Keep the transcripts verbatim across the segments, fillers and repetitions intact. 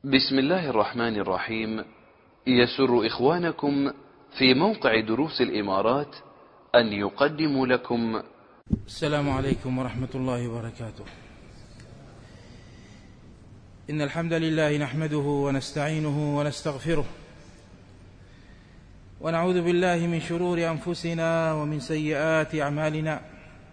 بسم الله الرحمن الرحيم. يسر إخوانكم في موقع دروس الإمارات أن يقدموا لكم السلام عليكم ورحمة الله وبركاته. إن الحمد لله نحمده ونستعينه ونستغفره ونعوذ بالله من شرور أنفسنا ومن سيئات أعمالنا.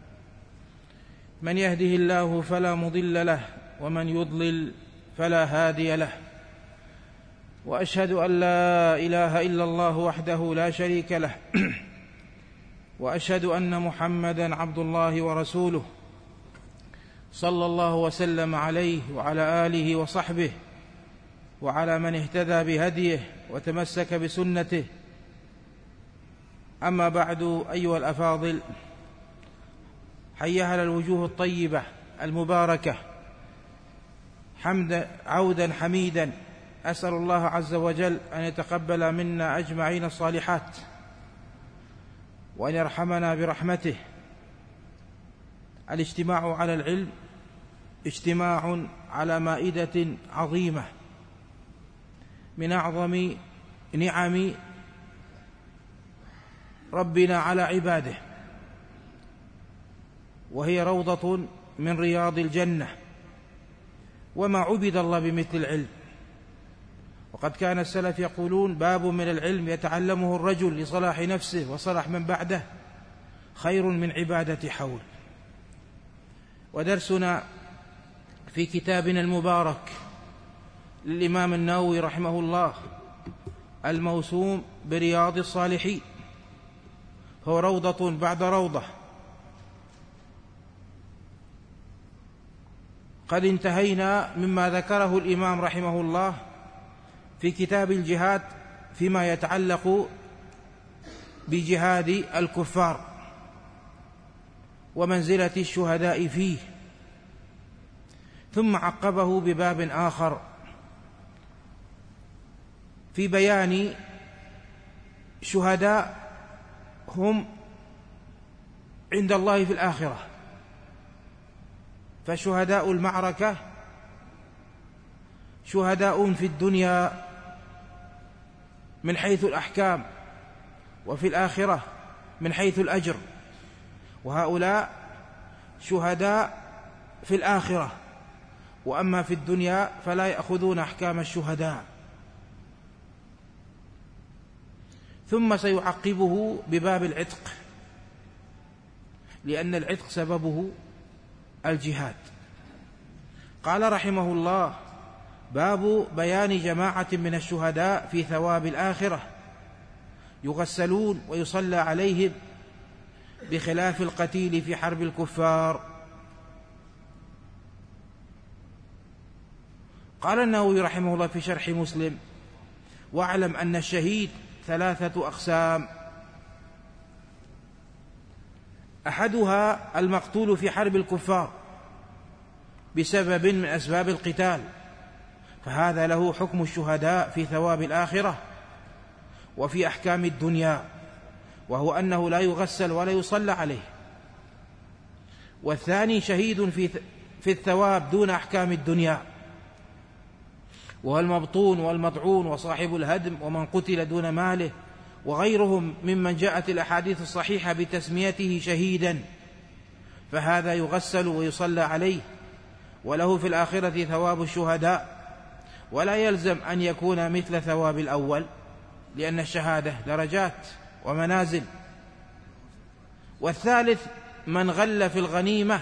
من يهده الله فلا مضل له ومن يضلل فلا هادي له، وأشهد أن لا إله إلا الله وحده لا شريك له وأشهد أن محمدًا عبد الله ورسوله صلى الله وسلم عليه وعلى آله وصحبه وعلى من اهتدى بهديه وتمسك بسنته. أما بعد، أيها الأفاضل، حيها الوجوه الطيبة المباركة، حمد عودا حميدا. أسأل الله عز وجل أن يتقبل منا أجمعين الصالحات وأن يرحمنا برحمته. الاجتماع على العلم اجتماع على مائدة عظيمة من أعظم نعم ربنا على عباده، وهي روضة من رياض الجنة. وما عبد الله بمثل العلم، وقد كان السلف يقولون: باب من العلم يتعلمه الرجل لصلاح نفسه وصلاح من بعده خير من عبادة حول. ودرسنا في كتابنا المبارك للإمام النووي رحمه الله الموسوم برياض الصالحين، هو روضة بعد روضة. قد انتهينا مما ذكره الإمام رحمه الله في كتاب الجهاد فيما يتعلق بجهاد الكفار ومنزلة الشهداء فيه، ثم عقبه بباب آخر في بيان شهداء هم عند الله في الآخرة. فشهداء المعركة شهداء في الدنيا من حيث الأحكام، وفي الآخرة من حيث الأجر، وهؤلاء شهداء في الآخرة، وأما في الدنيا فلا يأخذون أحكام الشهداء. ثم سيعقبه بباب العتق، لأن العتق سببه الجهاد. قال رحمه الله: باب بيان جماعة من الشهداء في ثواب الآخرة، يغسلون ويصلى عليهم بخلاف القتيل في حرب الكفار. قال النووي رحمه الله في شرح مسلم: واعلم أن الشهيد ثلاثة أقسام: أحدها المقتول في حرب الكفار بسبب من أسباب القتال، فهذا له حكم الشهداء في ثواب الآخرة وفي أحكام الدنيا، وهو أنه لا يغسل ولا يصلى عليه. والثاني شهيد في في الثواب دون أحكام الدنيا، وهو المبطون والمطعون وصاحب الهدم ومن قتل دون ماله وغيرهم ممن جاءت الأحاديث الصحيحة بتسميته شهيدا، فهذا يغسل ويصلى عليه وله في الآخرة ثواب الشهداء، ولا يلزم أن يكون مثل ثواب الأول، لأن الشهادة درجات ومنازل. والثالث من غل في الغنيمة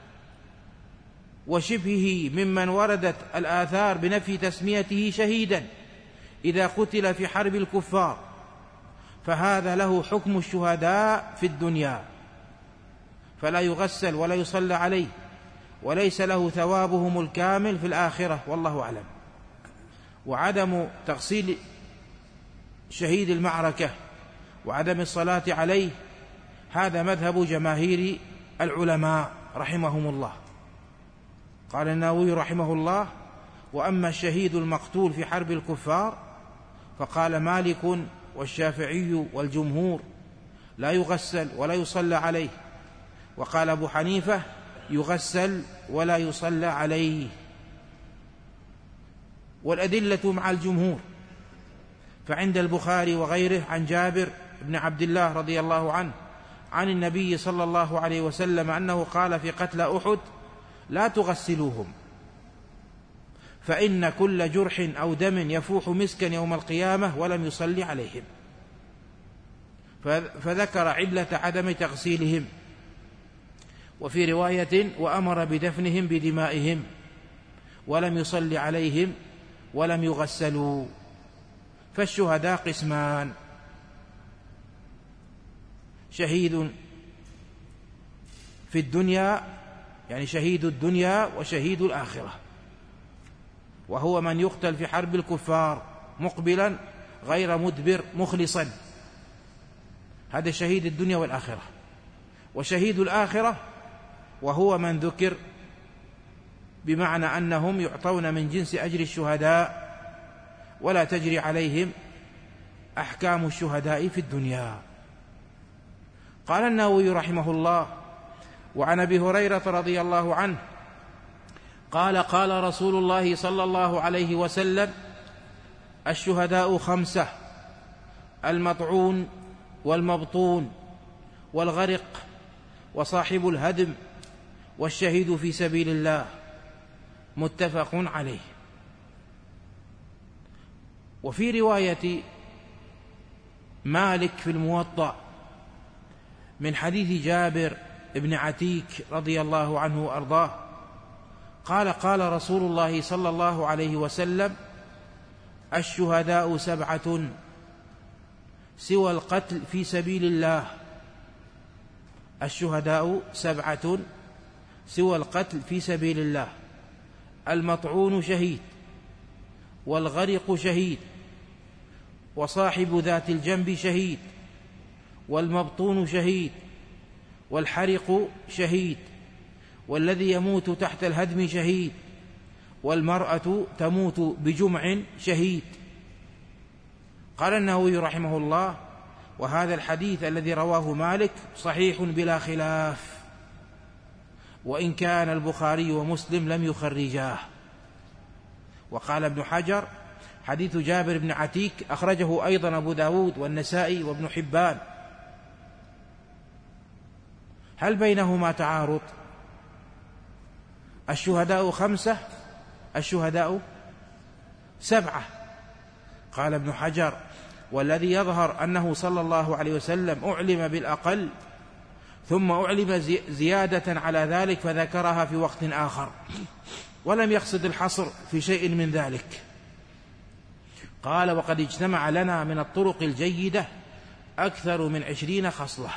وشبهه ممن وردت الآثار بنفي تسميته شهيدا إذا قتل في حرب الكفار، فهذا له حكم الشهداء في الدنيا، فلا يغسل ولا يصلى عليه، وليس له ثوابهم الكامل في الآخرة، والله أعلم. وعدم تغسيل شهيد المعركة وعدم الصلاة عليه هذا مذهب جماهير العلماء رحمهم الله. قال النووي رحمه الله: وأما الشهيد المقتول في حرب الكفار فقال مالك والشافعي والجمهور: لا يغسل ولا يصلى عليه. وقال أبو حنيفة: يغسل ولا يصلى عليه. والأدلة مع الجمهور. فعند البخاري وغيره عن جابر بن عبد الله رضي الله عنه عن النبي صلى الله عليه وسلم أنه قال في قتل أحد: لا تغسلوهم، فإن كل جرح أو دم يفوح مسكا يوم القيامة ولم يصلي عليهم. فذكر علة عدم تغسيلهم. وفي رواية: وأمر بدفنهم بدمائهم ولم يصلي عليهم ولم يغسلوا. فالشهداء قسمان: شهيد في الدنيا، يعني شهيد الدنيا، وشهيد الآخرة، وهو من يقتل في حرب الكفار مقبلا غير مدبر مخلصا، هذا شهيد الدنيا والآخرة. وشهيد الآخرة وهو من ذكر بمعنى أنهم يعطون من جنس أجر الشهداء ولا تجري عليهم أحكام الشهداء في الدنيا. قال النووي رحمه الله: وعن أبي هريرة رضي الله عنه قال: قال رسول الله صلى الله عليه وسلم: الشهداء خمسة: المطعون والمبطون والغرق وصاحب الهدم والشهيد في سبيل الله. متفق عليه. وفي رواية مالك في الموطأ من حديث جابر بن عتيك رضي الله عنه وأرضاه قال: قال رسول الله صلى الله عليه وسلم: الشهداء سبعة سوى القتل في سبيل الله. الشهداء سبعة سوى القتل في سبيل الله: المطعون شهيد، والغرق شهيد، وصاحب ذات الجنب شهيد، والمبطون شهيد، والحرق شهيد، والذي يموت تحت الهدم شهيد، والمرأة تموت بجمع شهيد. قال النووي رحمه الله: وهذا الحديث الذي رواه مالك صحيح بلا خلاف، وإن كان البخاري ومسلم لم يخرجاه. وقال ابن حجر: حديث جابر بن عتيك أخرجه أيضا أبو داود والنسائي وابن حبان. هل بينهما تعارض؟ الشهداء خمسة، الشهداء سبعة. قال ابن حجر: والذي يظهر أنه صلى الله عليه وسلم أعلم بالأقل ثم أعلم زيادة على ذلك فذكرها في وقت آخر، ولم يقصد الحصر في شيء من ذلك. قال: وقد اجتمع لنا من الطرق الجيدة أكثر من عشرين خصلة.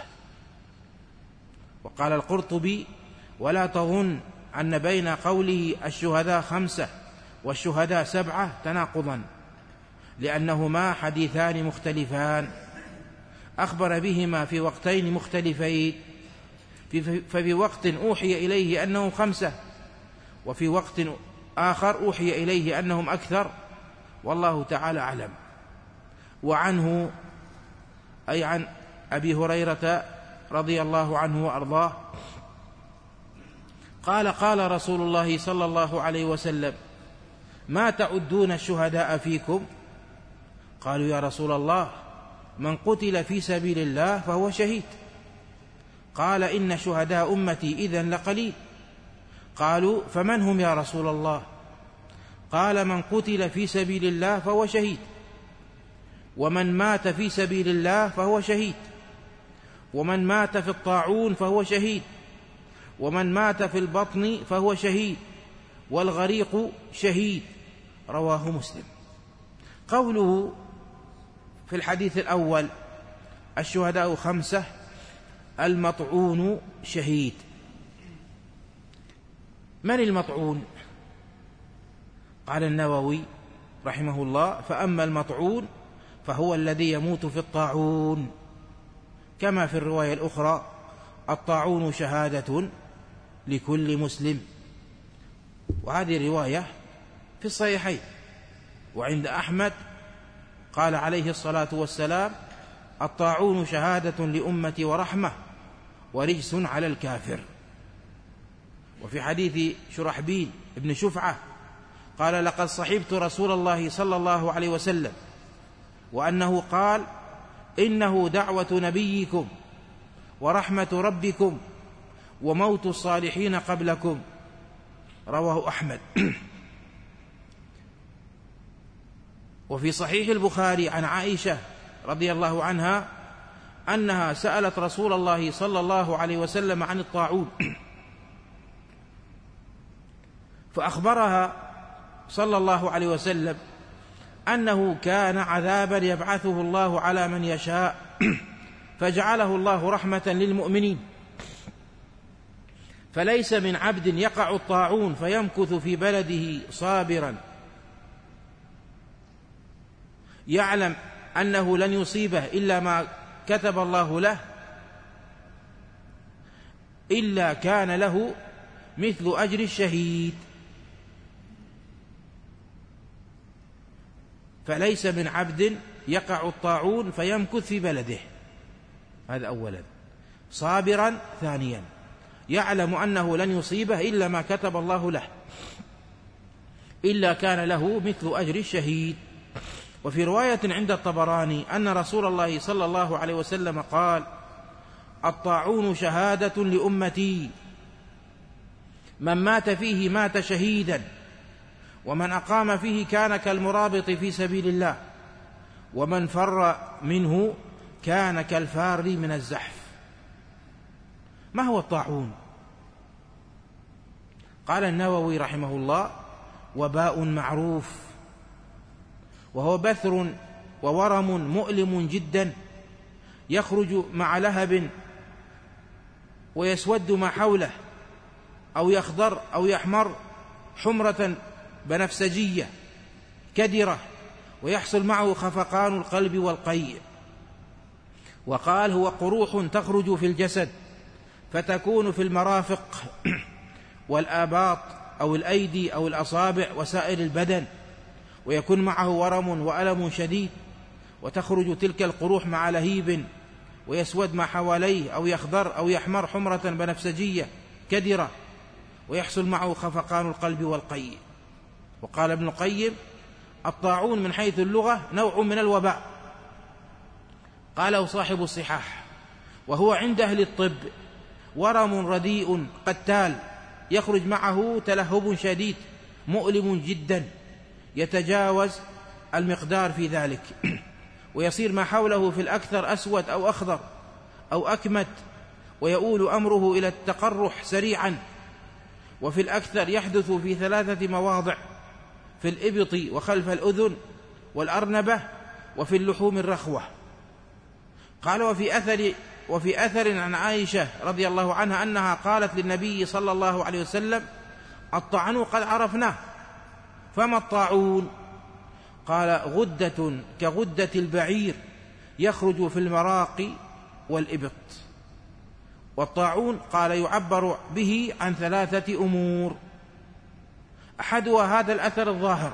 وقال القرطبي: ولا تظن أن بين قوله الشهداء خمسة والشهداء سبعة تناقضا، لأنهما حديثان مختلفان أخبر بهما في وقتين مختلفين، ففي وقت أوحي إليه أنهم خمسة، وفي وقت آخر أوحي إليه أنهم أكثر، والله تعالى أعلم. وعنه أي عن أبي هريرة رضي الله عنه وأرضاه قال: قال رسول الله صلى الله عليه وسلم: ما تعدون الشهداء فيكم؟ قالوا: يا رسول الله، من قتل في سبيل الله فهو شهيد. قال: إن شهداء أمتي إذن لقليل. قالوا: فمن هم يا رسول الله؟ قال: من قتل في سبيل الله فهو شهيد، ومن مات في سبيل الله فهو شهيد، ومن مات في الطاعون فهو شهيد، ومن مات في البطن فهو شهيد، والغريق شهيد. رواه مسلم. قوله في الحديث الأول: الشهداء خمسة، المطعون شهيد. من المطعون؟ قال النووي رحمه الله: فأما المطعون فهو الذي يموت في الطاعون، كما في الرواية الأخرى: الطاعون شهادة لكل مسلم. وهذه رواية في الصحيحين. وعند أحمد قال عليه الصلاة والسلام: الطاعون شهادة لأمتي ورحمة ورجس على الكافر. وفي حديث شرحبيل ابن شفعة قال: لقد صحبت رسول الله صلى الله عليه وسلم، وأنه قال: إنه دعوة نبيكم ورحمة ربكم وموت الصالحين قبلكم. رواه أحمد. وفي صحيح البخاري عن عائشة رضي الله عنها أنها سألت رسول الله صلى الله عليه وسلم عن الطاعون، فأخبرها صلى الله عليه وسلم أنه كان عذابا يبعثه الله على من يشاء، فجعله الله رحمة للمؤمنين، فليس من عبد يقع الطاعون فيمكث في بلده صابرا يعلم أنه لن يصيبه إلا ما كتب الله له إلا كان له مثل أجر الشهيد. فليس من عبد يقع الطاعون فيمكث في بلده، هذا أولا، صابرا ثانيا، يعلم أنه لن يصيبه إلا ما كتب الله له إلا كان له مثل أجر الشهيد. وفي رواية عند الطبراني أن رسول الله صلى الله عليه وسلم قال: الطاعون شهادة لأمتي، من مات فيه مات شهيدا، ومن أقام فيه كان كالمرابط في سبيل الله، ومن فر منه كان كالفار من الزحف. ما هو الطاعون؟ قال النووي رحمه الله: وباء معروف، وهو بثر وورم مؤلم جدا، يخرج مع لهب ويسود ما حوله، أو يخضر أو يحمر حمرة بنفسجية كدرة، ويحصل معه خفقان القلب والقيء. وقال: هو قروح تخرج في الجسد فتكون في المرافق والآباط أو الأيدي أو الأصابع وسائر البدن، ويكون معه ورم وألم شديد، وتخرج تلك القروح مع لهيب ويسود ما حواليه، أو يخضر أو يحمر حمرة بنفسجية كدرة، ويحصل معه خفقان القلب والقيء. وقال ابن القيم: الطاعون من حيث اللغة نوع من الوباء، قاله صاحب الصحاح، وهو عند أهل الطب ورم رديء قتال، يخرج معه تلهب شديد مؤلم جدا، يتجاوز المقدار في ذلك، ويصير ما حوله في الأكثر أسود أو أخضر أو أكمت، ويؤول أمره إلى التقرح سريعا. وفي الأكثر يحدث في ثلاثة مواضع: في الإبط وخلف الأذن والأرنبة وفي اللحوم الرخوة. قال: وفي أثر, وفي أثر عن عائشة رضي الله عنها أنها قالت للنبي صلى الله عليه وسلم: الطعن قد عرفناه، فما الطاعون؟ قال: غدة كغدة البعير يخرج في المراق والإبط. والطاعون قال يعبر به عن ثلاثة أمور: أحدها هذا الأثر الظاهر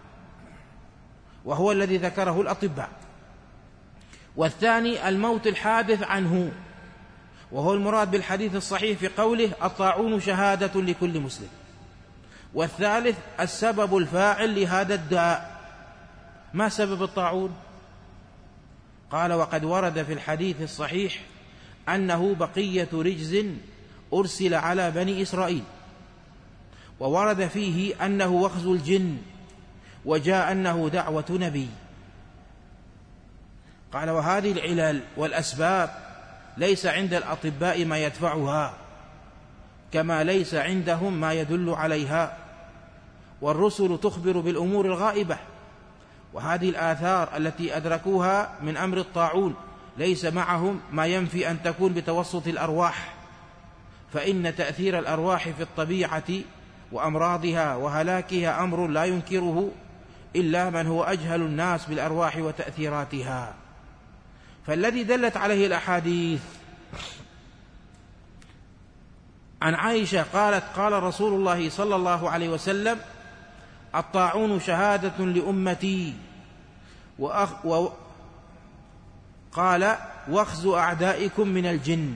وهو الذي ذكره الأطباء، والثاني الموت الحادث عنه وهو المراد بالحديث الصحيح في قوله: الطاعون شهادة لكل مسلم، والثالث السبب الفاعل لهذا الداء. ما سبب الطاعون؟ قال: وقد ورد في الحديث الصحيح أنه بقية رجز أرسل على بني إسرائيل، وورد فيه أنه وخز الجن، وجاء أنه دعوة نبي. قال: وهذه العلل والأسباب ليس عند الأطباء ما يدفعها، كما ليس عندهم ما يدل عليها، والرسل تخبر بالأمور الغائبة، وهذه الآثار التي أدركوها من أمر الطاعون ليس معهم ما ينفي أن تكون بتوسط الأرواح، فإن تأثير الأرواح في الطبيعة وأمراضها وهلاكها أمر لا ينكره إلا من هو أجهل الناس بالأرواح وتأثيراتها. فالذي دلت عليه الأحاديث عن عائشة قالت: قال رسول الله صلى الله عليه وسلم: الطاعون شهادة لأمتي، وأخ و قال: واخز أعدائكم من الجن،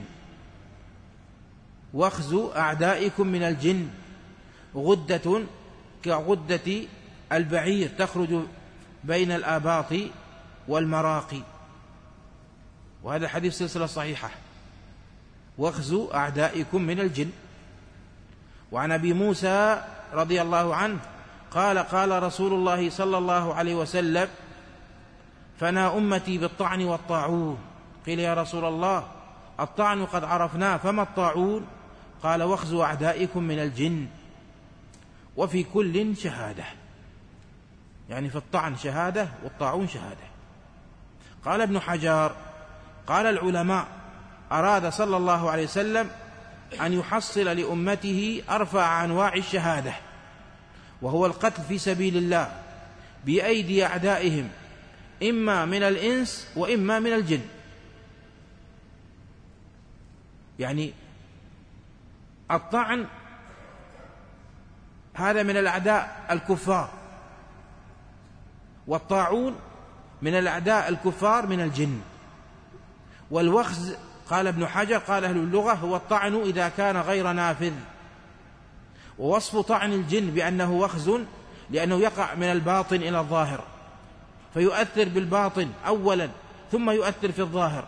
واخز أعدائكم من الجن غدة كغدة البعير تخرج بين الآباط والمراقي، وهذا الحديث سلسلة صحيحة. واخزوا أعدائكم من الجن. وعن أبي موسى رضي الله عنه قال قال رسول الله صلى الله عليه وسلم: فنى أمتي بالطعن والطاعون. قيل: يا رسول الله، الطعن قد عرفناه، فما الطاعون؟ قال: واخزوا أعدائكم من الجن، وفي كل شهادة. يعني في الطعن شهادة والطاعون شهادة. قال ابن حجر: قال العلماء: أراد صلى الله عليه وسلم أن يحصل لأمته أرفع أنواع الشهادة، وهو القتل في سبيل الله بأيدي أعدائهم، إما من الإنس وإما من الجن. يعني الطعن هذا من الأعداء الكفار، والطاعون من الأعداء الكفار من الجن. والوخز قال ابن حجر قال أهل اللغة هو الطعن إذا كان غير نافذ. ووصف طعن الجن بأنه وخز لأنه يقع من الباطن إلى الظاهر، فيؤثر بالباطن أولا ثم يؤثر في الظاهر،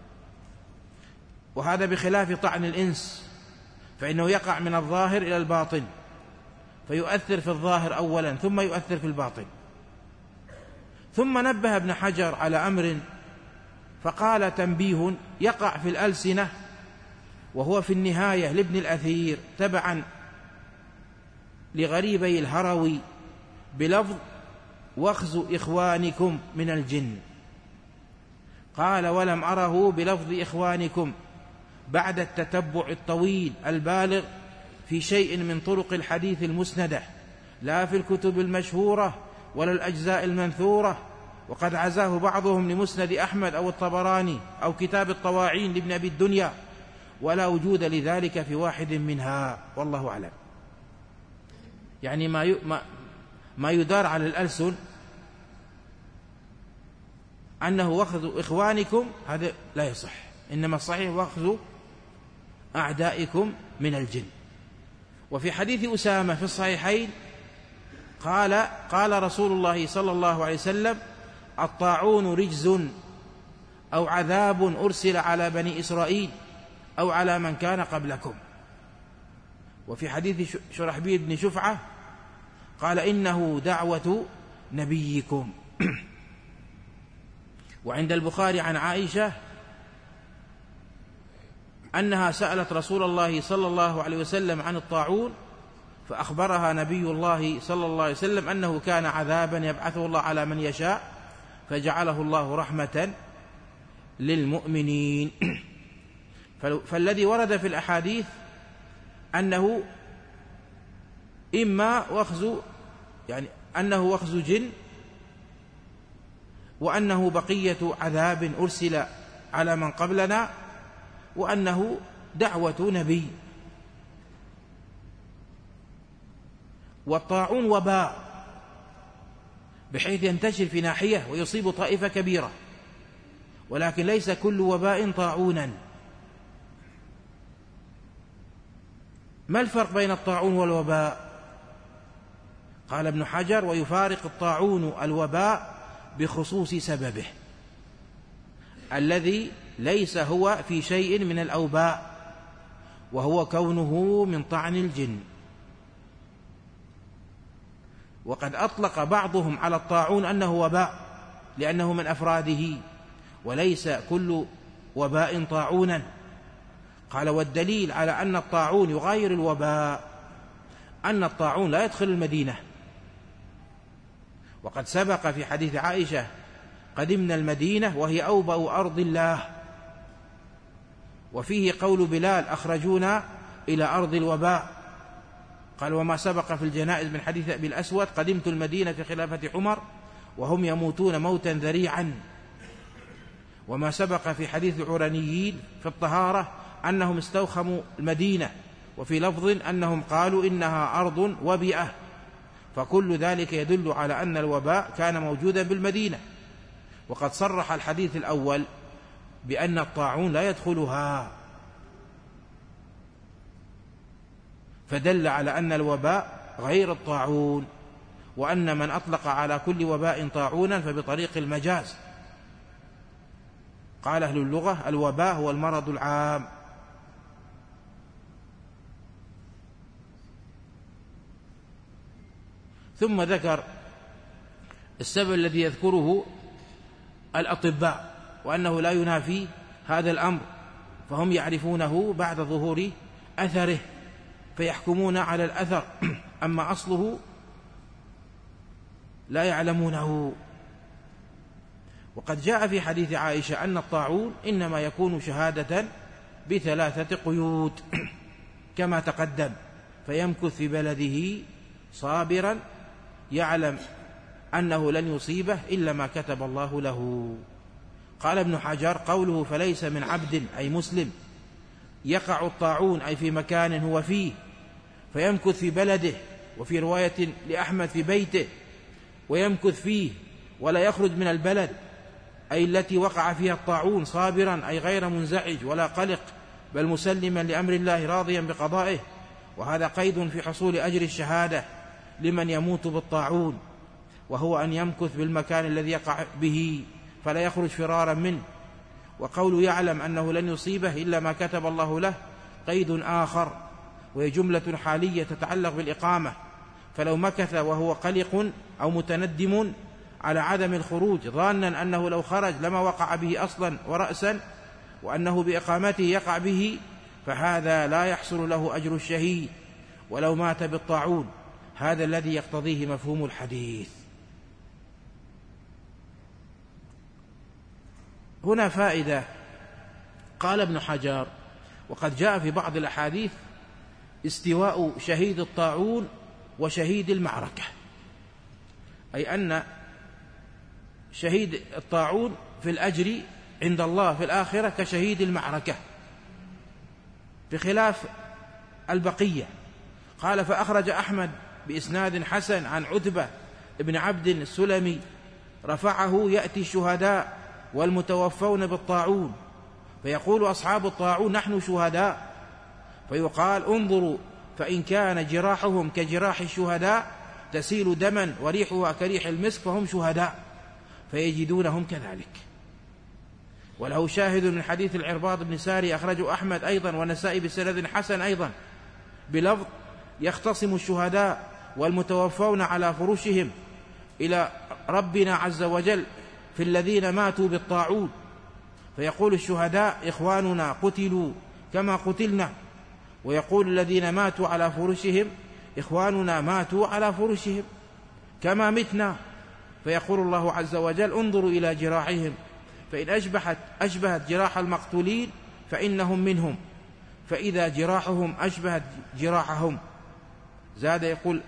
وهذا بخلاف طعن الإنس، فإنه يقع من الظاهر إلى الباطن فيؤثر في الظاهر أولا ثم يؤثر في الباطن. ثم نبه ابن حجر على أمر فقال: تنبيه يقع في الألسنة، وهو في النهاية لابن الأثير تبعا لغريبي الهروي بلفظ: واخز إخوانكم من الجن. قال: ولم أره بلفظ إخوانكم بعد التتبع الطويل البالغ في شيء من طرق الحديث المسندة، لا في الكتب المشهورة ولا الأجزاء المنثورة، وقد عزاه بعضهم لمسند أحمد أو الطبراني أو كتاب الطواعين لابن أبي الدنيا، ولا وجود لذلك في واحد منها، والله أعلم. يعني ما ما ما يدار على الألسن أنه واخذوا إخوانكم، هذا لا يصح، إنما الصحيح واخذوا أعدائكم من الجن. وفي حديث أسامة في الصحيحين قال قال رسول الله صلى الله عليه وسلم: الطاعون رجز أو عذاب أرسل على بني إسرائيل أو على من كان قبلكم. وفي حديث شرحبيل بن شفعة قال: إنه دعوة نبيكم. وعند البخاري عن عائشة أنها سألت رسول الله صلى الله عليه وسلم عن الطاعون، فأخبرها نبي الله صلى الله عليه وسلم أنه كان عذابا يبعثه الله على من يشاء، فجعله الله رحمة للمؤمنين. فالذي ورد في الأحاديث أنه إما وخز، يعني أنه وخز جن، وأنه بقية عذاب أرسل على من قبلنا، وأنه دعوة نبي. والطاعون وباء بحيث ينتشر في ناحية ويصيب طائفة كبيرة، ولكن ليس كل وباء طاعونا. ما الفرق بين الطاعون والوباء؟ قال ابن حجر: ويفارق الطاعون الوباء بخصوص سببه الذي ليس هو في شيء من الأوباء، وهو كونه من طعن الجن. وقد أطلق بعضهم على الطاعون أنه وباء لأنه من أفراده، وليس كل وباء طاعونا. قال: والدليل على أن الطاعون يغاير الوباء أن الطاعون لا يدخل المدينة، وقد سبق في حديث عائشة: قدمنا المدينة وهي أوبأ أرض الله. وفيه قول بلال: أخرجونا إلى أرض الوباء. قال: وما سبق في الجنائز من حديث أبي الأسود: قدمت المدينة في خلافة عمر وهم يموتون موتا ذريعا. وما سبق في حديث العرنيين في الطهارة أنهم استوخموا المدينة، وفي لفظ أنهم قالوا إنها أرض وبئة. فكل ذلك يدل على أن الوباء كان موجودا بالمدينة. وقد صرح الحديث الأول بأن الطاعون لا يدخلها، فدل على أن الوباء غير الطاعون. وأن من أطلق على كل وباء طاعونا فبطريق المجاز. قال أهل اللغة: الوباء هو المرض العام. ثم ذكر السبب الذي يذكره الأطباء وأنه لا ينافي هذا الأمر، فهم يعرفونه بعد ظهور أثره فيحكمون على الأثر، أما أصله لا يعلمونه. وقد جاء في حديث عائشة أن الطاعون إنما يكون شهادة بثلاثة قيود كما تقدم: فيمكث في بلده صابرا يعلم أنه لن يصيبه إلا ما كتب الله له. قال ابن حجر: قوله فليس من عبد أي مسلم يقع الطاعون أي في مكان هو فيه، فيمكث في بلده، وفي رواية لأحمد في بيته، ويمكث فيه ولا يخرج من البلد أي التي وقع فيها الطاعون صابرا أي غير منزعج ولا قلق، بل مسلما لأمر الله راضيا بقضائه. وهذا قيد في حصول أجر الشهادة لمن يموت بالطاعون، وهو أن يمكث بالمكان الذي يقع به فلا يخرج فرارا منه. وقول يعلم أنه لن يصيبه إلا ما كتب الله له قيد آخر، وهي جملة حالية تتعلق بالإقامة، فلو مكث وهو قلق أو متندم على عدم الخروج ظانا أنه لو خرج لما وقع به أصلا ورأسا، وأنه بإقامته يقع به، فهذا لا يحصل له أجر الشهيد ولو مات بالطاعون. هذا الذي يقتضيه مفهوم الحديث. هنا فائدة. قال ابن حجر: وقد جاء في بعض الأحاديث استواء شهيد الطاعون وشهيد المعركة، أي أن شهيد الطاعون في الأجر عند الله في الآخرة كشهيد المعركة بخلاف البقية. قال: فأخرج أحمد بإسناد حسن عن عتبة ابن عبد السلمي رفعه: يأتي الشهداء والمتوفون بالطاعون فيقول أصحاب الطاعون: نحن شهداء، فيقال: انظروا فإن كان جراحهم كجراح الشهداء تسيل دما وريحها كريح المسك فهم شهداء، فيجدونهم كذلك. وله شاهد من حديث العرباض بن ساري أخرجه أحمد أيضا والنسائي بسند حسن أيضا بلفظ: يختصم الشهداء والمتوفون على فرشهم إلى ربنا عز وجل في الذين ماتوا بالطاعون، فيقول الشهداء: إخواننا قتلوا كما قتلنا، ويقول الذين ماتوا على فرشهم: إخواننا ماتوا على فرشهم كما متنا، فيقول الله عز وجل: انظروا إلى جراحهم، فإن أشبهت, أشبهت جراح المقتولين فإنهم منهم، فإذا جراحهم أشبهت جراحهم. زاد يقول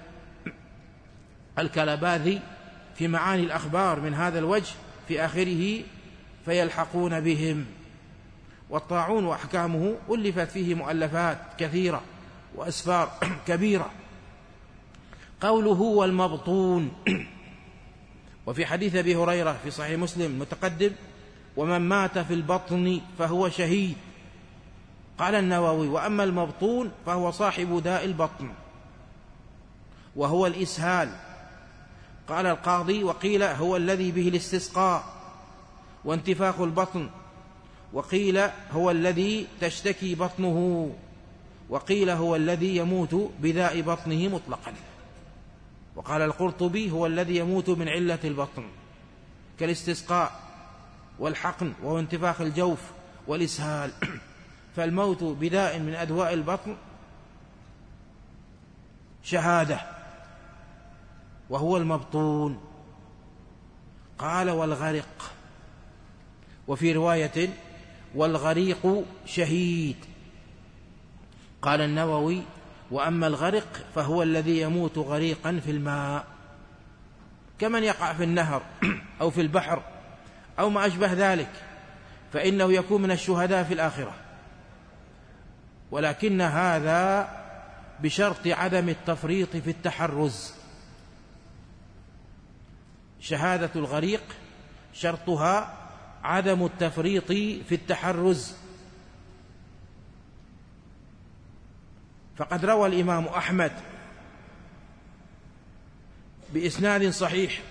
الكلباذي في معاني الأخبار من هذا الوجه في آخره: فيلحقون بهم. والطاعون وأحكامه ألفت فيه مؤلفات كثيرة وأسفار كبيرة. قوله والمبطون، وفي حديث أبي هريرة في صحيح مسلم متقدم: ومن مات في البطن فهو شهيد. قال النووي: وأما المبطون فهو صاحب داء البطن وهو الإسهال. قال القاضي: وقيل هو الذي به الاستسقاء وانتفاخ البطن، وقيل هو الذي تشتكي بطنه، وقيل هو الذي يموت بداء بطنه مطلقا. وقال القرطبي: هو الذي يموت من علة البطن كالاستسقاء والحقن وهو انتفاخ الجوف والإسهال. فالموت بداء من أدواء البطن شهادة وهو المبطون. قال: والغرق، وفي رواية: والغريق شهيد. قال النووي: وأما الغرق فهو الذي يموت غريقا في الماء كمن يقع في النهر أو في البحر أو ما أشبه ذلك، فإنه يكون من الشهداء في الآخرة، ولكن هذا بشرط عدم التفريط في التحرز. شهادة الغريق شرطها عدم التفريط في التحرز. فقد روى الإمام أحمد بإسناد صحيح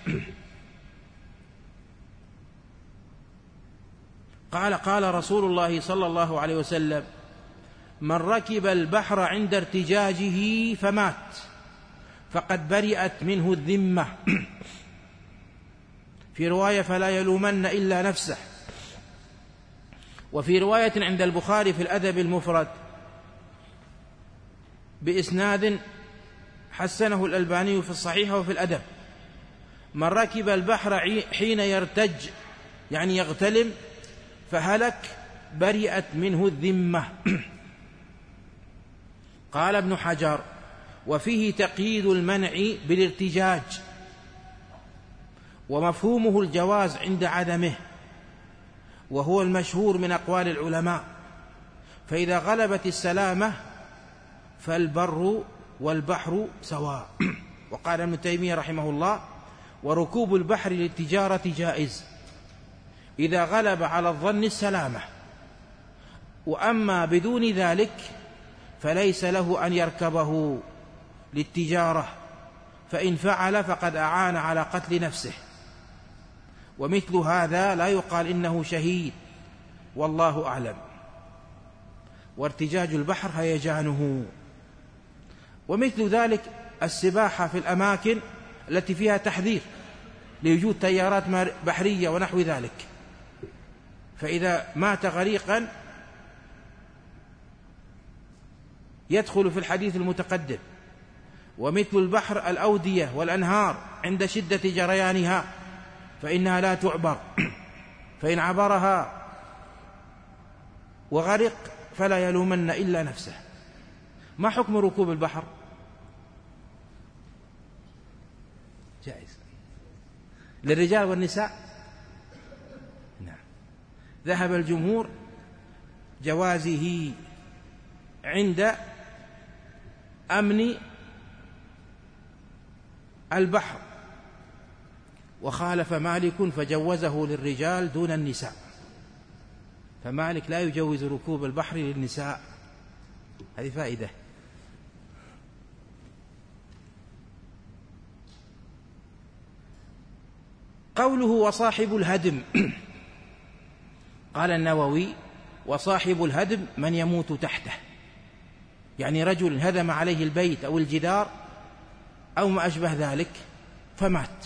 قال قال رسول الله صلى الله عليه وسلم: من ركب البحر عند ارتجاجه فمات فقد برئت منه الذمة. في رواية: فلا يلومن إلا نفسه. وفي رواية عند البخاري في الأدب المفرد بإسناد حسنه الألباني في الصحيح وفي الأدب: من ركب البحر حين يرتج يعني يغتلم فهلك برئت منه الذمة. قال ابن حجر: وفيه تقييد المنع بالارتجاج، ومفهومه الجواز عند عدمه، وهو المشهور من أقوال العلماء، فإذا غلبت السلامة فالبر والبحر سواء. وقال ابن تيمية رحمه الله: وركوب البحر للتجارة جائز إذا غلب على الظن السلامة، وأما بدون ذلك فليس له أن يركبه للتجارة، فإن فعل فقد أعان على قتل نفسه، ومثل هذا لا يقال إنه شهيد، والله أعلم. وارتجاج البحر هيجانه. ومثل ذلك السباحة في الأماكن التي فيها تحذير لوجود تيارات بحرية ونحو ذلك، فإذا مات غريقا يدخل في الحديث المتقدم. ومثل البحر الأودية والأنهار عند شدة جريانها فإنها لا تعبر، فإن عبرها وغرق فلا يلومن إلا نفسه. ما حكم ركوب البحر؟ جائز للرجال والنساء؟ نعم. ذهب الجمهور جوازه عند أمن البحر، وخالف مالك فجوزه للرجال دون النساء، فمالك لا يجوز ركوب البحر للنساء. هذه فائدة. قوله وصاحب الهدم، قال النووي: وصاحب الهدم من يموت تحته، يعني رجل هدم عليه البيت أو الجدار أو ما أشبه ذلك فمات.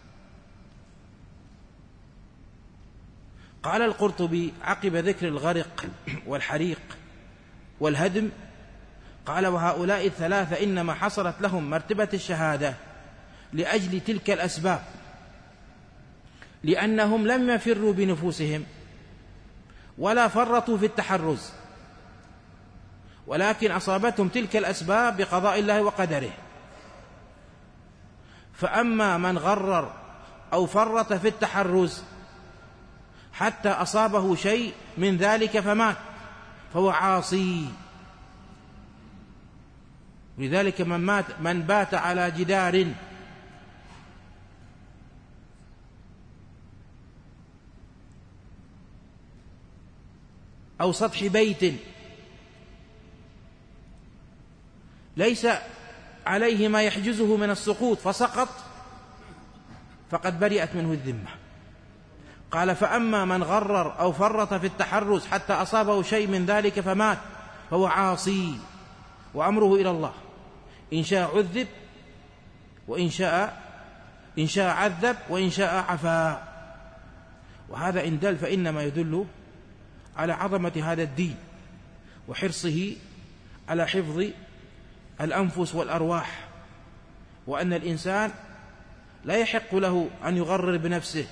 قال القرطبي عقب ذكر الغرق والحريق والهدم، قال: وهؤلاء الثلاثة إنما حصلت لهم مرتبة الشهادة لأجل تلك الأسباب، لأنهم لم يفروا بنفوسهم ولا فرطوا في التحرز، ولكن أصابتهم تلك الأسباب بقضاء الله وقدره. فأما من غرر أو فرط في التحرز حتى أصابه شيء من ذلك فمات فهو عاصي. لذلك من مات من بات على جدار أو سطح بيت ليس عليه ما يحجزه من السقوط فسقط فقد برئت منه الذمة. قال: فأما من غرر أو فرط في التحرز حتى أصابه شيء من ذلك فمات فهو عاصي، وأمره إلى الله، إن شاء عذب وإن شاء إن شاء عذب وإن شاء عفا. وهذا إن دل فإنما يدل على عظمة هذا الدين وحرصه على حفظ الأنفس والأرواح، وأن الإنسان لا يحق له أن يغرر بنفسه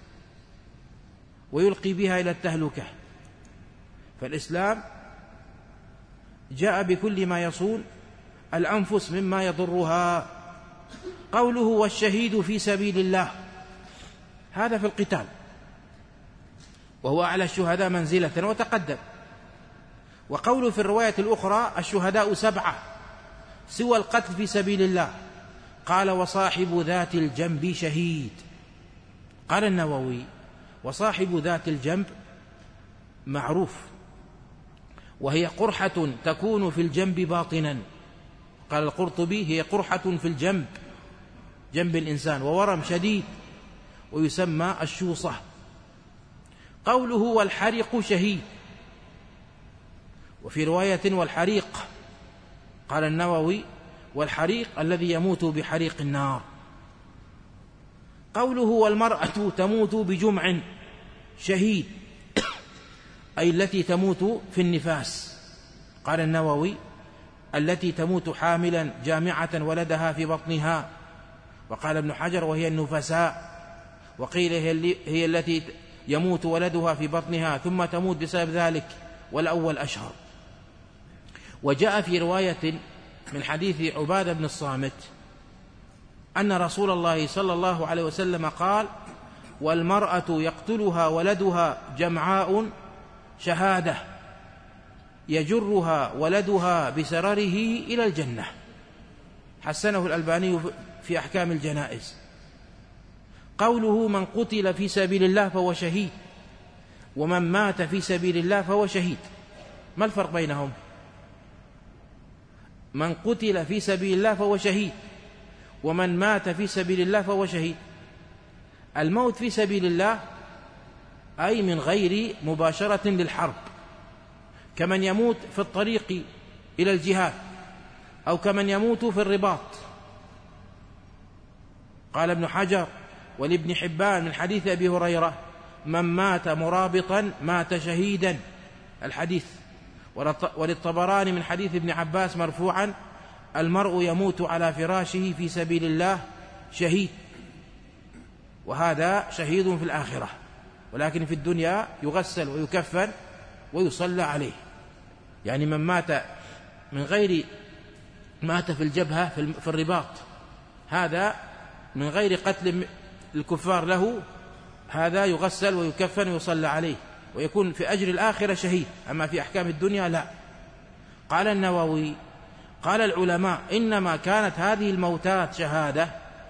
ويلقي بها إلى التهلكة، فالإسلام جاء بكل ما يصون الأنفس مما يضرها. قوله والشهيد في سبيل الله، هذا في القتال، وهو أعلى الشهداء منزلة وتقدم. وقوله في الرواية الأخرى الشهداء سبعة سوى القتل في سبيل الله، قال: وصاحب ذات الجنب شهيد. قال النووي: وصاحب ذات الجنب معروف، وهي قرحة تكون في الجنب باطنا. قال القرطبي: هي قرحة في الجنب، جنب الإنسان وورم شديد ويسمى الشوصة. قوله والحريق شهيد، وفي رواية والحريق، قال النووي والحريق الذي يموت بحريق النار. قوله والمرأة تموت بجمع شهيد، أي التي تموت في النفاس. قال النووي التي تموت حاملا جامعة ولدها في بطنها. وقال ابن حجر وهي النفساء، وقيل هي التي يموت ولدها في بطنها ثم تموت بسبب ذلك، والأول أشهر. وجاء في رواية من حديث عبادة بن الصامت أن رسول الله صلى الله عليه وسلم قال والمرأة يقتلها ولدها جمعاء شهادة يجرها ولدها بسرره إلى الجنة. حسنه الألباني في أحكام الجنائز. قوله من قتل في سبيل الله فهو شهيد، ومن مات في سبيل الله فهو شهيد، ما الفرق بينهم؟ من قتل في سبيل الله فهو شهيد، ومن مات في سبيل الله فهو شهيد. الموت في سبيل الله أي من غير مباشرة للحرب، كمن يموت في الطريق إلى الجهاد، أو كمن يموت في الرباط. قال ابن حجر ولابن حبان من حديث أبي هريرة من مات مرابطا مات شهيدا، الحديث. وللطبراني من حديث ابن عباس مرفوعا المرء يموت على فراشه في سبيل الله شهيد، وهذا شهيد في الآخرة، ولكن في الدنيا يغسل ويكفن ويصلى عليه. يعني من مات من غير مات في الجبهة في الرباط، هذا من غير قتل الكفار له، هذا يغسل ويكفن ويصلى عليه ويكون في أجر الآخرة شهيد، أما في أحكام الدنيا لا. قال النووي قال العلماء إنما كانت هذه الموتات شهادة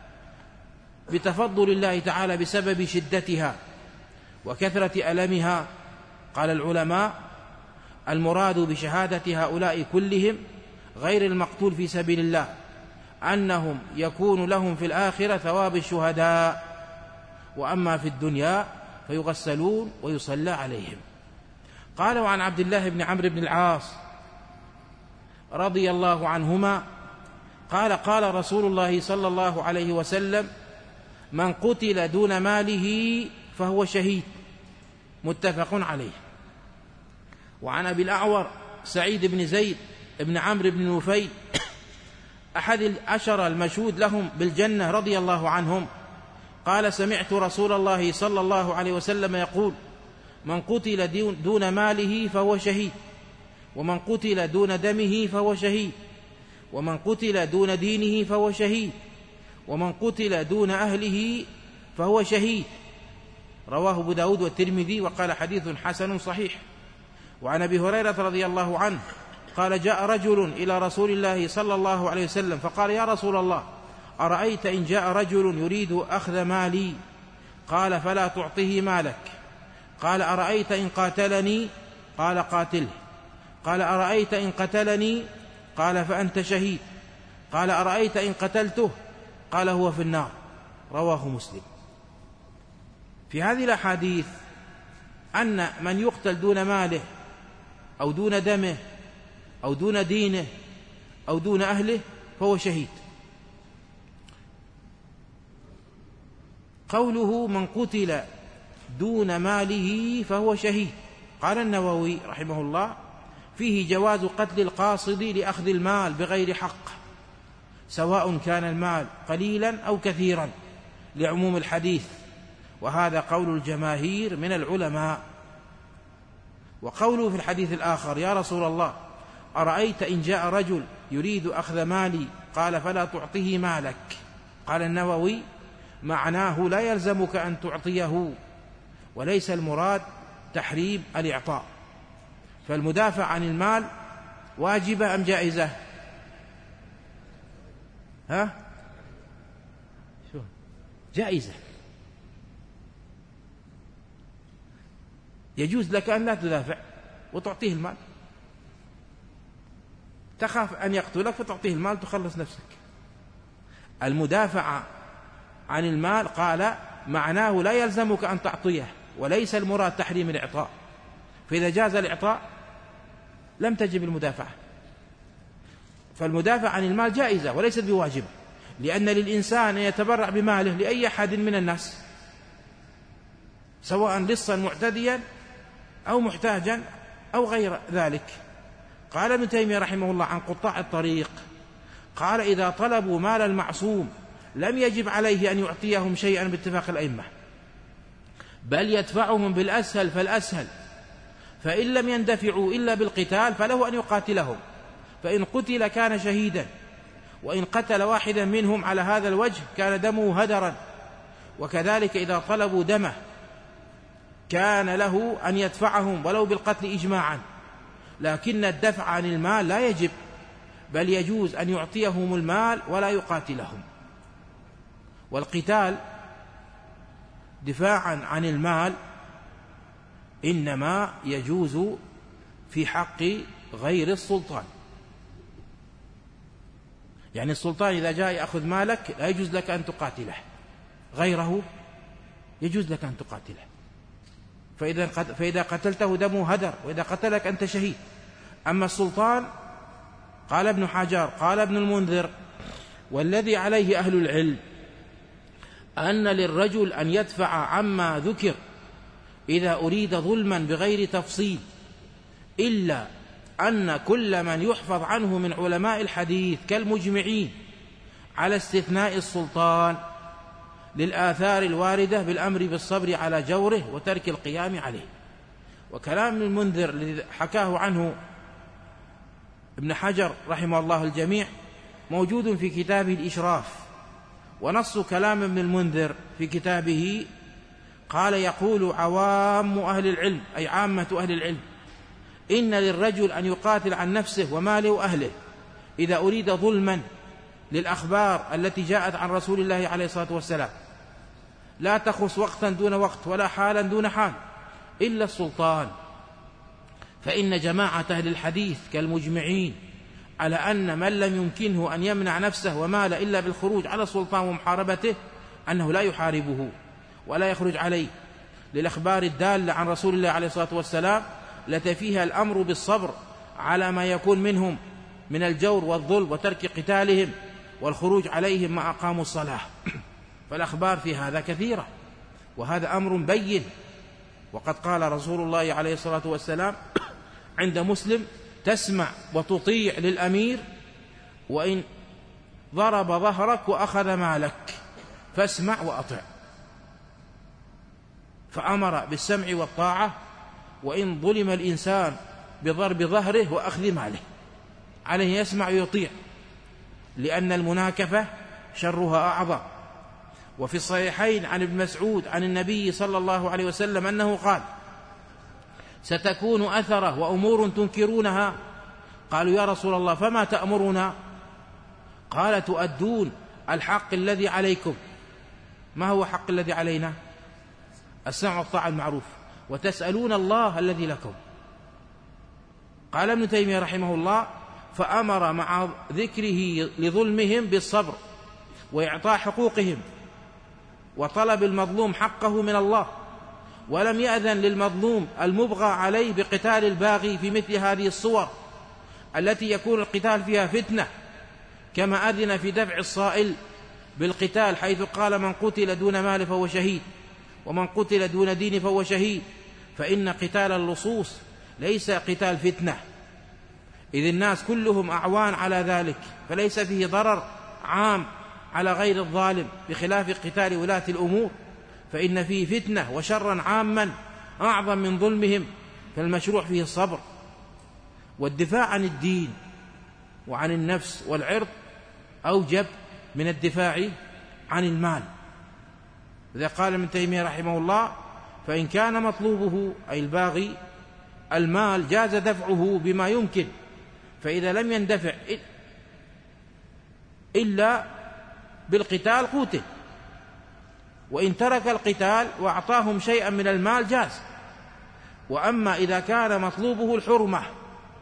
بتفضل الله تعالى بسبب شدتها وكثرة ألمها. قال العلماء المراد بشهادة هؤلاء كلهم غير المقتول في سبيل الله أنهم يكون لهم في الآخرة ثواب الشهداء، وأما في الدنيا فيغسلون ويصلى عليهم. قال وعن عبد الله بن عمرو بن العاص رضي الله عنهما قال قال رسول الله صلى الله عليه وسلم من قتل دون ماله فهو شهيد، متفق عليه. وعن أبي الأعور سعيد بن زيد بن عمرو بن نفيل أحد العشر المشهود لهم بالجنة رضي الله عنهم قال سمعت رسول الله صلى الله عليه وسلم يقول من قتل دون ماله فهو شهيد، ومن قتل دون دمه فهو شهيد، ومن قتل دون دينه فهو شهيد، ومن قتل دون أهله فهو شهيد. رواه أبو داود والترمذي وقال حديث حسن صحيح. وعن أبي هريرة رضي الله عنه قال جاء رجل إلى رسول الله صلى الله عليه وسلم فقال يا رسول الله أرأيت إن جاء رجل يريد أخذ مالي؟ قال فلا تعطه مالك. قال أرأيت إن قاتلني؟ قال قاتله. قال أرأيت إن قتلني؟ قال فأنت شهيد. قال أرأيت إن قتلته؟ قال هو في النار. رواه مسلم. في هذه الأحاديث أن من يقتل دون ماله أو دون دمه أو دون دينه أو دون أهله فهو شهيد. قوله من قتل دون ماله فهو شهيد، قال النووي رحمه الله فيه جواز قتل القاصد لأخذ المال بغير حق، سواء كان المال قليلا أو كثيرا، لعموم الحديث، وهذا قول الجماهير من العلماء. وقوله في الحديث الآخر يا رسول الله أرأيت إن جاء رجل يريد أخذ مالي؟ قال فلا تعطيه مالك. قال النووي معناه لا يلزمك أن تعطيه، وليس المراد تحريم الإعطاء. فالمدافع عن المال واجبة أم جائزة؟ ها؟ شو؟ جائزة. يجوز لك أن لا تدافع وتعطيه المال، تخاف أن يقتلك فتعطيه المال تخلص نفسك. المدافعة عن المال قال معناه لا يلزمك أن تعطيه، وليس المراد تحريم الإعطاء، فإذا جاز الإعطاء لم تجب المدافعة. فالمدافع عن المال جائزة وليست بواجبة، لأن للإنسان أن يتبرع بماله لأي أحد من الناس، سواء لصا معتديا أو محتاجا أو غير ذلك. قال ابن تيمية رحمه الله عن قطاع الطريق، قال إذا طلبوا مال المعصوم لم يجب عليه أن يعطيهم شيئا باتفاق الأئمة، بل يدفعهم بالأسهل فالأسهل، فإن لم يندفعوا إلا بالقتال فله أن يقاتلهم، فإن قتل كان شهيدا، وإن قتل واحدا منهم على هذا الوجه كان دمه هدرا. وكذلك إذا طلبوا دمه كان له أن يدفعهم ولو بالقتل إجماعا، لكن الدفع عن المال لا يجب، بل يجوز أن يعطيهم المال ولا يقاتلهم. والقتال دفاعا عن المال إنما يجوز في حق غير السلطان، يعني السلطان إذا جاء يأخذ مالك لا يجوز لك أن تقاتله، غيره يجوز لك أن تقاتله، فإذا فإذا قتلته دمه هدر، وإذا قتلك أنت شهيد. أما السلطان قال ابن حجر قال ابن المنذر والذي عليه أهل العلم أن للرجل أن يدفع عما ذكر إذا أريد ظلما بغير تفصيل، إلا أن كل من يحفظ عنه من علماء الحديث كالمجمعين على استثناء السلطان للآثار الواردة بالأمر بالصبر على جوره وترك القيام عليه. وكلام المنذر الذي حكاه عنه ابن حجر رحمه الله الجميع موجود في كتابه الإشراف، ونص كلام ابن المنذر في كتابه قال يقول عوام أهل العلم، أي عامة أهل العلم، إن للرجل أن يقاتل عن نفسه وماله وأهله إذا أريد ظلما للأخبار التي جاءت عن رسول الله عليه الصلاة والسلام، لا تخص وقتا دون وقت ولا حالا دون حال إلا السلطان، فإن جماعة أهل الحديث كالمجمعين على أن من لم يمكنه أن يمنع نفسه ومال إلا بالخروج على السلطان ومحاربته أنه لا يحاربه ولا يخرج عليه، للأخبار الدالة عن رسول الله عليه الصلاة والسلام التي فيها الأمر بالصبر على ما يكون منهم من الجور والظلم وترك قتالهم والخروج عليهم ما أقاموا الصلاة. فالأخبار في هذا كثيرة، وهذا أمر بين. وقد قال رسول الله عليه الصلاة والسلام عند مسلم تسمع وتطيع للأمير وإن ضرب ظهرك وأخذ مالك فاسمع وأطع، فأمر بالسمع والطاعة وإن ظلم الإنسان بضرب ظهره وأخذ ماله عليه يسمع ويطيع، لأن المناكفة شرها أعظم. وفي الصحيحين عن ابن مسعود عن النبي صلى الله عليه وسلم أنه قال ستكون أثرة وأمور تنكرونها، قالوا يا رسول الله فما تأمرنا؟ قال تؤدون الحق الذي عليكم. ما هو حق الذي علينا؟ السمع والطاعة المعروف، وتسألون الله الذي لكم. قال ابن تيمية رحمه الله فأمر مع ذكره لظلمهم بالصبر وإعطاء حقوقهم وطلب المظلوم حقه من الله، ولم يأذن للمظلوم المبغى عليه بقتال الباغي في مثل هذه الصور التي يكون القتال فيها فتنة، كما أذن في دفع الصائل بالقتال حيث قال من قتل دون مال فهو شهيد، ومن قتل دون دين فهو شهيد، فإن قتال اللصوص ليس قتال فتنة، إذ الناس كلهم أعوان على ذلك، فليس فيه ضرر عام على غير الظالم، بخلاف قتال ولاة الأمور فإن فيه فتنة وشرا عاما أعظم من ظلمهم، فالمشروع فيه الصبر والدفاع عن الدين وعن النفس والعرض أوجب من الدفاع عن المال. إذا قال ابن تيمية رحمه الله فإن كان مطلوبه أي الباغي المال جاز دفعه بما يمكن، فإذا لم يندفع إلا بالقتال قوته، وإن ترك القتال وأعطاهم شيئا من المال جاز. وأما إذا كان مطلوبه الحرمة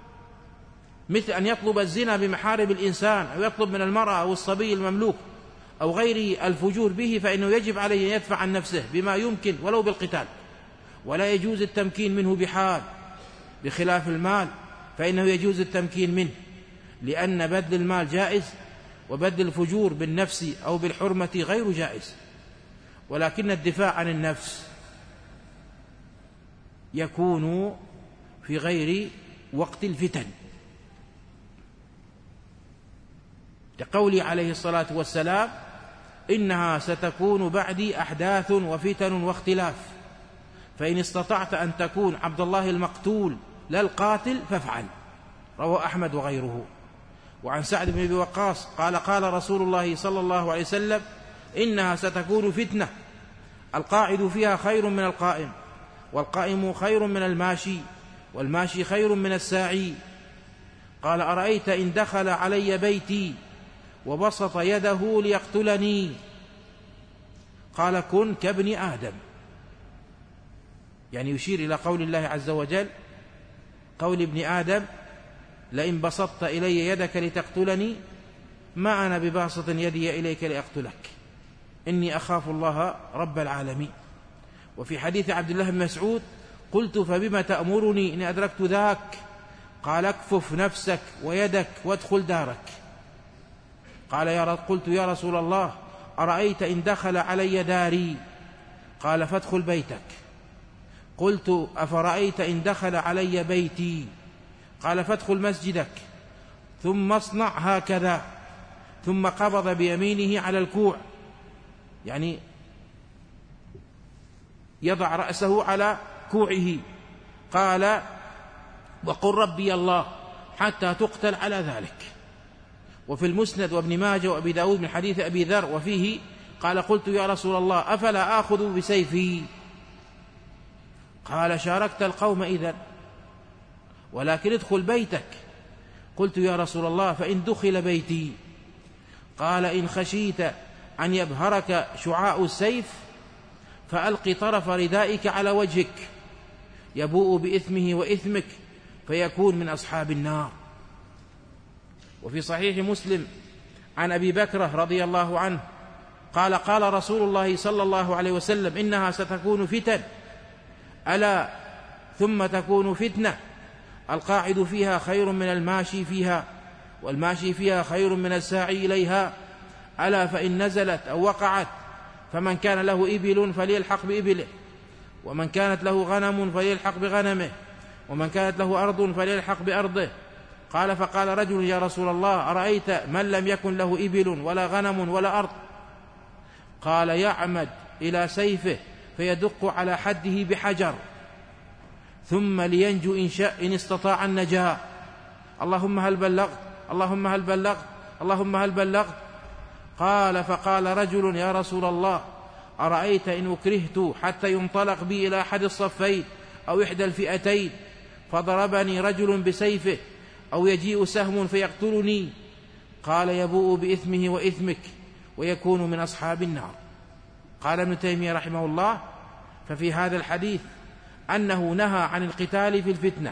مثل أن يطلب الزنا بمحارم الإنسان، أو يطلب من المرأة أو الصبي المملوك أو غير الفجور به فإنه يجب عليه أن يدفع عن نفسه بما يمكن ولو بالقتال، ولا يجوز التمكين منه بحال، بخلاف المال فإنه يجوز التمكين منه، لأن بذل المال جائز، وبذل الفجور بالنفس أو بالحرمة غير جائز. ولكن الدفاع عن النفس يكون في غير وقت الفتن، لقوله عليه الصلاة والسلام: إنها ستكون بعدي أحداث وفتن واختلاف، فإن استطعت أن تكون عبد الله المقتول لا القاتل فافعل. رواه أحمد وغيره. وعن سعد بن أبي وقاص قال: قال رسول الله صلى الله عليه وسلم: إنها ستكون فتنة القاعد فيها خير من القائم، والقائم خير من الماشي، والماشي خير من الساعي. قال: أرأيت إن دخل علي بيتي وبسط يده ليقتلني؟ قال: كن كابن آدم، يعني يشير إلى قول الله عز وجل، قول ابن آدم: لئن بسطت إلي يدك لتقتلني ما أنا بباسط يدي إليك لأقتلك، إني أخاف الله رب العالمين. وفي حديث عبد الله بن مسعود: قلت: فبما تأمرني إن أدركت ذاك؟ قال: اكفف نفسك ويدك وادخل دارك. قال: يا قلت: يا رسول الله، أرأيت إن دخل علي داري؟ قال: فادخل بيتك. قلت: أفرأيت إن دخل علي بيتي؟ قال: فادخل مسجدك، ثم اصنع هكذا. ثم قبض بيمينه على الكوع، يعني يضع رأسه على كوعه. قال: وقل ربي الله حتى تقتل على ذلك. وفي المسند وابن ماجه وأبي داود من حديث أبي ذر وفيه قال: قلت: يا رسول الله، أفلا آخذ بسيفي؟ قال: شاركت القوم إذن، ولكن ادخل بيتك. قلت: يا رسول الله، فإن دخل بيتي؟ قال: إن خشيت أن يبهرك شعاع السيف فألق طرف ردائك على وجهك يبوء بإثمه وإثمك فيكون من أصحاب النار. وفي صحيح مسلم عن أبي بكرة رضي الله عنه قال: قال رسول الله صلى الله عليه وسلم: إنها ستكون فتن، ألا ثم تكون فتنة القاعد فيها خير من الماشي فيها، والماشي فيها خير من الساعي إليها، ألا فإن نزلت أو وقعت فمن كان له إبل فليلحق بإبله، ومن كانت له غنم فليلحق بغنمه، ومن كانت له أرض فليلحق بأرضه. قال: فقال رجل: يا رسول الله، أرأيت من لم يكن له إبل ولا غنم ولا أرض؟ قال: يعمد إلى سيفه فيدق على حده بحجر ثم لينجو إن شاء إن استطاع النجاة. اللهم هل بلغت؟ اللهم هل بلغت؟ اللهم هل بلغت؟ قال: فقال رجل: يا رسول الله، أرأيت إن أكرهت حتى ينطلق بي إلى أحد الصفين أو إحدى الفئتين فضربني رجل بسيفه، أو يجيء سهم فيقتلني؟ قال: يبوء بإثمه وإثمك ويكون من أصحاب النار. قال ابن تيمية رحمه الله: ففي هذا الحديث أنه نهى عن القتال في الفتنة،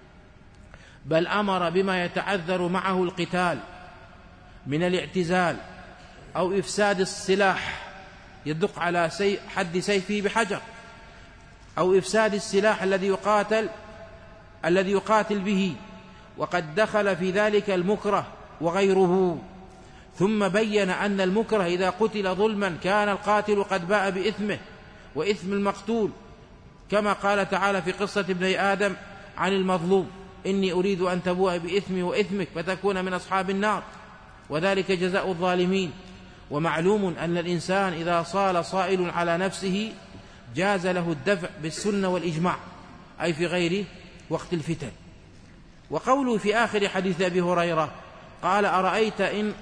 بل أمر بما يتعذر معه القتال من الاعتزال أو إفساد السلاح يدق على سي حد سيفه بحجر، أو إفساد السلاح الذي يقاتل الذي يقاتل به، وقد دخل في ذلك المكره وغيره. ثم بين أن المكره إذا قتل ظلما كان القاتل قد باء بإثمه وإثم المقتول، كما قال تعالى في قصة ابني آدم عن المظلوم: إني أريد أن تبوء بإثمي وإثمك فتكون من أصحاب النار، وذلك جزاء الظالمين. ومعلوم أن الإنسان إذا صال صائل على نفسه جاز له الدفع بالسنة والإجماع، أي في غير وقت الفتن. وقوله في آخر حديث أبي هريرة قال: أرأيت إن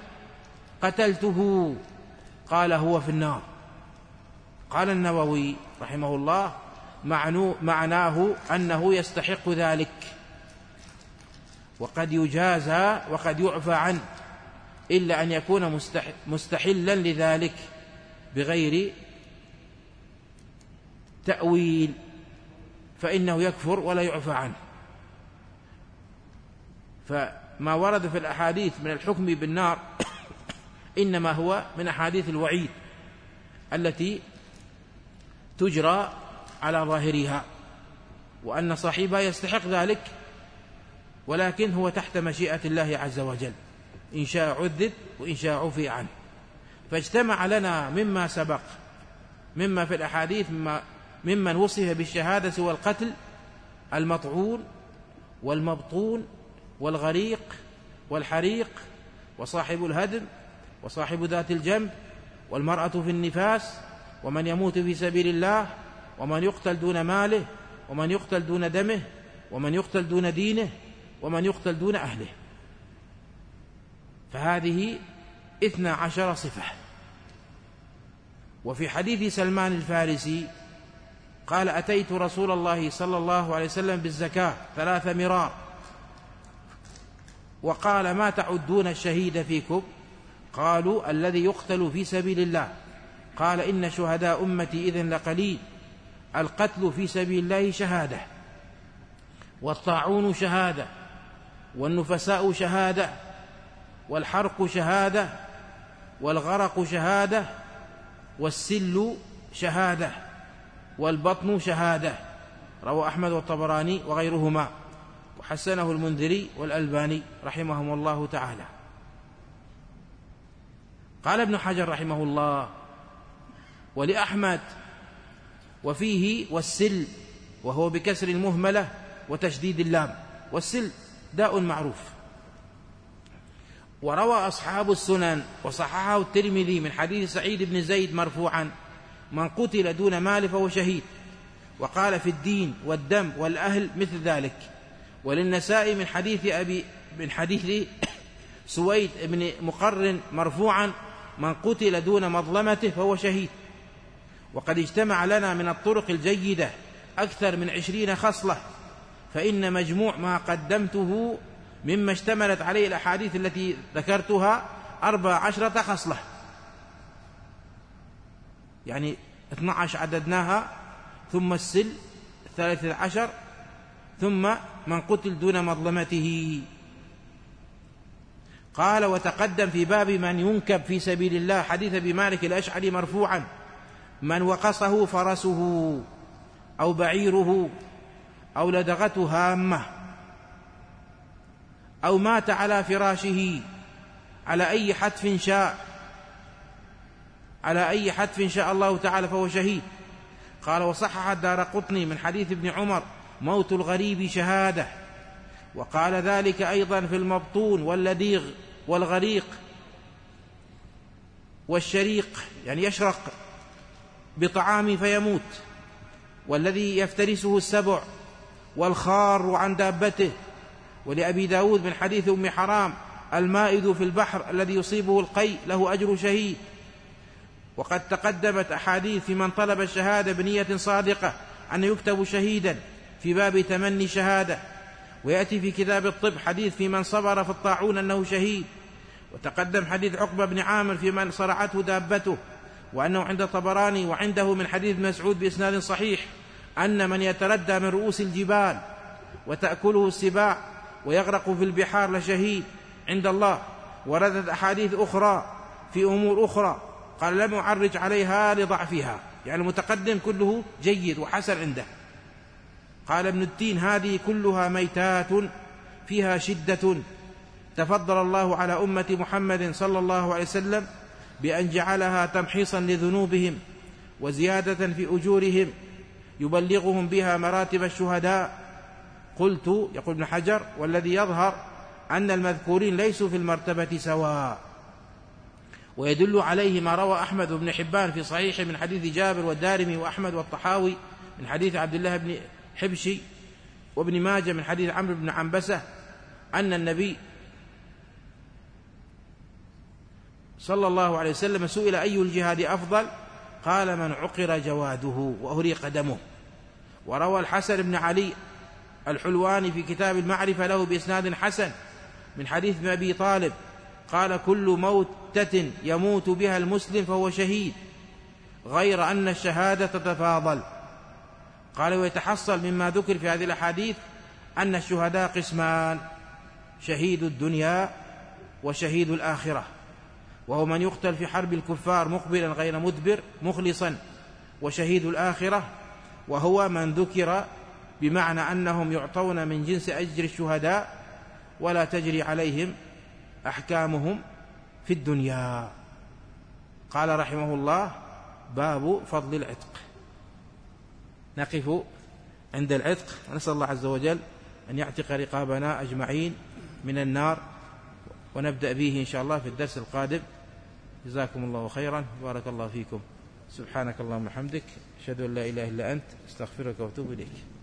قتلته؟ قال: هو في النار. قال النووي رحمه الله: معناه أنه يستحق ذلك، وقد يجازى وقد يعفى عنه، إلا أن يكون مستحلا لذلك بغير تأويل، فإنه يكفر ولا يعفى عنه. فما ورد في الأحاديث من الحكم بالنار إنما هو من أحاديث الوعيد التي تجرى على ظاهرها، وأن صاحبها يستحق ذلك، ولكن هو تحت مشيئة الله عز وجل، إن شاء عذب وإن شاء عفي عنه. فاجتمع لنا مما سبق مما في الأحاديث مما ممن وصف بالشهادة والقتل المطعون والمبطون والغريق والحريق وصاحب الهدم وصاحب ذات الجنب والمرأة في النفاس ومن يموت في سبيل الله ومن يقتل دون ماله ومن يقتل دون دمه ومن يقتل دون دينه ومن يقتل دون أهله. فهذه اثنا عشر صفة. وفي حديث سلمان الفارسي قال: أتيت رسول الله صلى الله عليه وسلم بالزكاة ثلاث مرار، وقال: ما تعدون الشهيد فيكم؟ قالوا: الذي يقتل في سبيل الله. قال: إن شهداء أمتي إذن لقليل. القتل في سبيل الله شهادة، والطاعون شهادة، والنفساء شهادة، والحرق شهادة، والغرق شهادة، والسل شهادة، والبطن شهادة. رواه أحمد والطبراني وغيرهما، وحسنه المنذري والألباني رحمهم الله تعالى. قال ابن حجر رحمه الله: ولأحمد وفيه والسل، وهو بكسر المهملة وتشديد اللام، والسل داء معروف. وروى أصحاب السنن وصححه الترمذي من حديث سعيد بن زيد مرفوعا: من قتل دون مال فهو شهيد. وقال في الدين والدم والأهل مثل ذلك. وللنسائي من حديث أبي من حديث سويد بن مقرن مرفوعا: من قتل دون مظلمته فهو شهيد. وقد اجتمع لنا من الطرق الجيدة أكثر من عشرين خصلة، فإن مجموع ما قدمته مما اشتملت عليه الأحاديث التي ذكرتها أربع عشرة خصلة، يعني اثنى عشر عددناها، ثم السل ثلاثة عشر، ثم من قتل دون مظلمته. قال: وتقدم في باب من ينكب في سبيل الله حديث أبي مالك الأشعري مرفوعا: من وقصه فرسه أو بعيره أو لدغته هامة أو مات على فراشه على أي حتف شاء على أي حتف شاء الله تعالى فهو شهيد. قال: وصحح الدارقطني من حديث ابن عمر: موت الغريب شهادة. وقال ذلك أيضا في المبطون واللديغ والغريق والشريق، يعني يشرق بطعام فيموت، والذي يفترسه السبع، والخار عن دابته. ولأبي داود من حديث أم حرام: المائد في البحر الذي يصيبه القيء له أجر شهيد. وقد تقدمت أحاديث في من طلب الشهادة بنية صادقة أن يكتب شهيدا في باب تمني شهادة. ويأتي في كتاب الطب حديث في من صبر في الطاعون أنه شهيد. وتقدم حديث عقبة بن عامر في من صرعته دابته، وأنه عند طبراني وعنده من حديث مسعود بإسناد صحيح أن من يتردى من رؤوس الجبال وتأكله السباع ويغرق في البحار لشهيد عند الله. وردت أحاديث أخرى في أمور أخرى، قال: لم أعرج عليها لضعفها، يعني المتقدم كله جيد وحسن عنده. قال ابن التين: هذه كلها ميتات فيها شدة، تفضل الله على أمة محمد صلى الله عليه وسلم بأن جعلها تمحيصا لذنوبهم وزيادة في أجورهم يبلغهم بها مراتب الشهداء. قلت، يقول ابن حجر: والذي يظهر أن المذكورين ليسوا في المرتبة سواء. ويدل عليه ما روى أحمد بن حبان في صحيح من حديث جابر والدارمي وأحمد والطحاوي من حديث عبد الله بن حبشي، وابن ماجه من حديث عمرو بن عنبسة أن النبي صلى الله عليه وسلم سئل: أي الجهاد أفضل؟ قال: من عقر جواده وأهريق دمه. وروى الحسن بن علي الحلواني في كتاب المعرفة له بإسناد حسن من حديث أبي طالب قال: كل موتة يموت بها المسلم فهو شهيد، غير أن الشهادة تتفاضل. قال: ويتحصل مما ذكر في هذه الأحاديث أن الشهداء قسمان: شهيد الدنيا وشهيد الآخرة. وهو من يقتل في حرب الكفار مقبلا غير مدبر مخلصا، وشهيد الآخرة وهو من ذكر بمعنى أنهم يعطون من جنس أجر الشهداء ولا تجري عليهم أحكامهم في الدنيا. قال رحمه الله: باب فضل العتق. نقف عند العتق، ونسأل الله عز وجل أن يعتق رقابنا أجمعين من النار، ونبدأ به إن شاء الله في الدرس القادم. جزاكم الله خيرا، بارك الله فيكم. سبحانك اللهم وبحمدك، أشهد أن لا إله إلا أنت، أستغفرك وأتوب إليك.